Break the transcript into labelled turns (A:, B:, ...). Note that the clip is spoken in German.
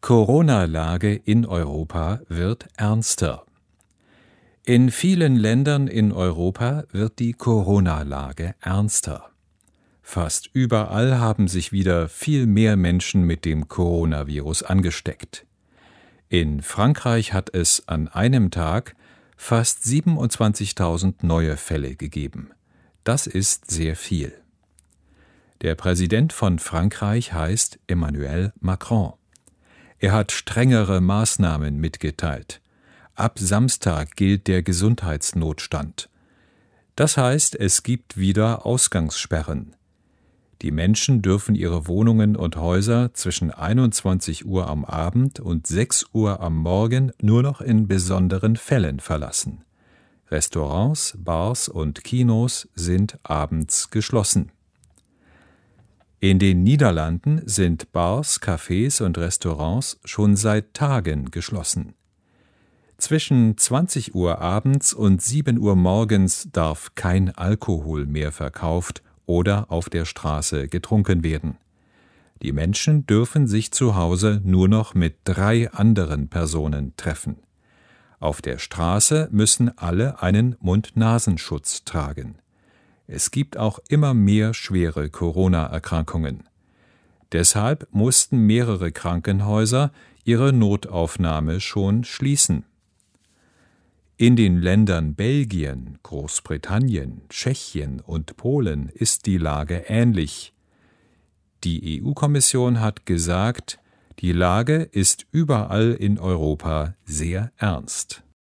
A: Corona-Lage in Europa wird ernster. In vielen Ländern in Europa wird die Corona-Lage ernster. Fast überall haben sich wieder viel mehr Menschen mit dem Coronavirus angesteckt. In Frankreich hat es an einem Tag fast 27.000 neue Fälle gegeben. Das ist sehr viel. Der Präsident von Frankreich heißt Emmanuel Macron. Er hat strengere Maßnahmen mitgeteilt. Ab Samstag gilt der Gesundheitsnotstand. Das heißt, es gibt wieder Ausgangssperren. Die Menschen dürfen ihre Wohnungen und Häuser zwischen 21 Uhr am Abend und 6 Uhr am Morgen nur noch in besonderen Fällen verlassen. Restaurants, Bars und Kinos sind abends geschlossen. In den Niederlanden sind Bars, Cafés und Restaurants schon seit Tagen geschlossen. Zwischen 20 Uhr abends und 7 Uhr morgens darf kein Alkohol mehr verkauft oder auf der Straße getrunken werden. Die Menschen dürfen sich zu Hause nur noch mit 3 anderen Personen treffen. Auf der Straße müssen alle einen Mund-Nasenschutz tragen. Es gibt auch immer mehr schwere Corona-Erkrankungen. Deshalb mussten mehrere Krankenhäuser ihre Notaufnahme schon schließen. In den Ländern Belgien, Großbritannien, Tschechien und Polen ist die Lage ähnlich. Die EU-Kommission hat gesagt, die Lage ist überall in Europa sehr ernst.